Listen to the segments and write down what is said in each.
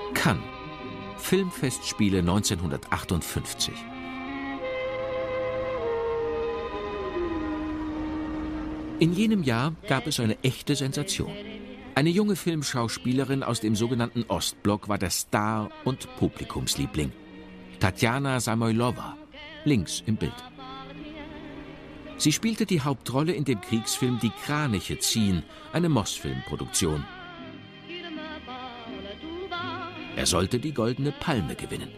Cannes, Filmfestspiele 1958. In jenem Jahr gab es eine echte Sensation. Eine junge Filmschauspielerin aus dem sogenannten Ostblock war der Star und Publikumsliebling. Tatjana Samoylova, links im Bild. Sie spielte die Hauptrolle in dem Kriegsfilm Die Kraniche ziehen, eine Mosfilmproduktion. Er sollte die Goldene Palme gewinnen.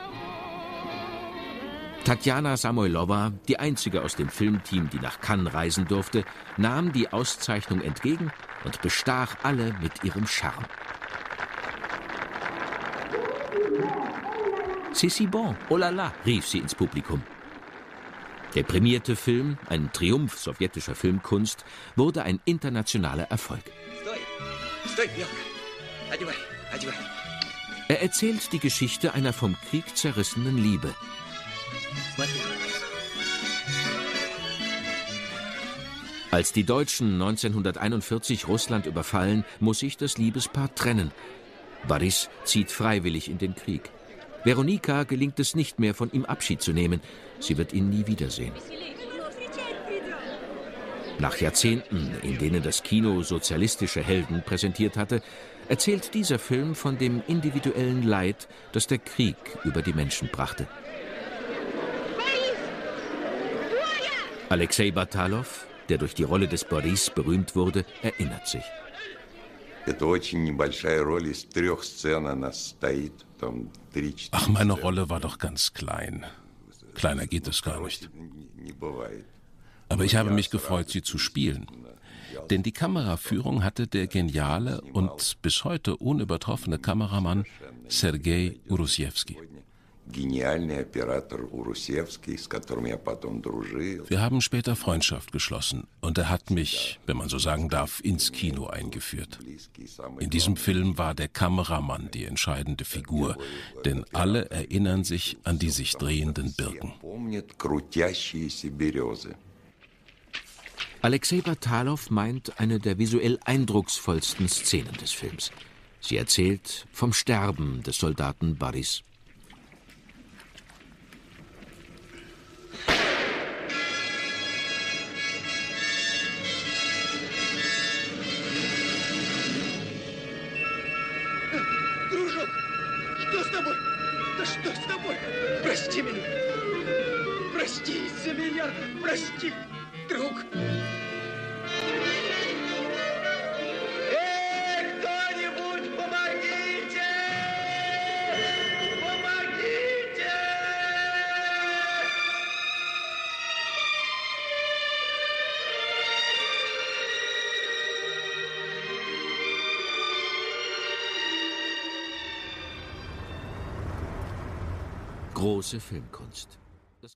Tatjana Samoylova, die einzige aus dem Filmteam, die nach Cannes reisen durfte, nahm die Auszeichnung entgegen und bestach alle mit ihrem Charme. C'est si bon, oh la la, rief sie ins Publikum. Der prämierte Film, ein Triumph sowjetischer Filmkunst, wurde ein internationaler Erfolg. Er erzählt die Geschichte einer vom Krieg zerrissenen Liebe. Als die Deutschen 1941 Russland überfallen, muss sich das Liebespaar trennen. Boris zieht freiwillig in den Krieg. Veronika gelingt es nicht mehr, von ihm Abschied zu nehmen. Sie wird ihn nie wiedersehen. Nach Jahrzehnten, in denen das Kino sozialistische Helden präsentiert hatte, erzählt dieser Film von dem individuellen Leid, das der Krieg über die Menschen brachte. Alexei Batalow, der durch die Rolle des Boris berühmt wurde, erinnert sich. Ach, meine Rolle war doch ganz klein. Kleiner geht es gar nicht. Aber ich habe mich gefreut, sie zu spielen. Denn die Kameraführung hatte der geniale und bis heute unübertroffene Kameramann Sergei Urussewski. Wir haben später Freundschaft geschlossen und er hat mich, wenn man so sagen darf, ins Kino eingeführt. In diesem Film war der Kameramann die entscheidende Figur, denn alle erinnern sich an die sich drehenden Birken. Alexei Batalow meint eine der visuell eindrucksvollsten Szenen des Films. Sie erzählt vom Sterben des Soldaten Boris. Große Filmkunst.